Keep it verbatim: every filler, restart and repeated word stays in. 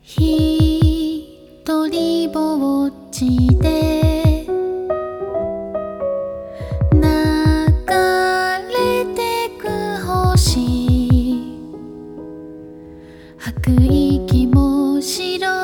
ひとりぼっちで流れてく星、吐く息も白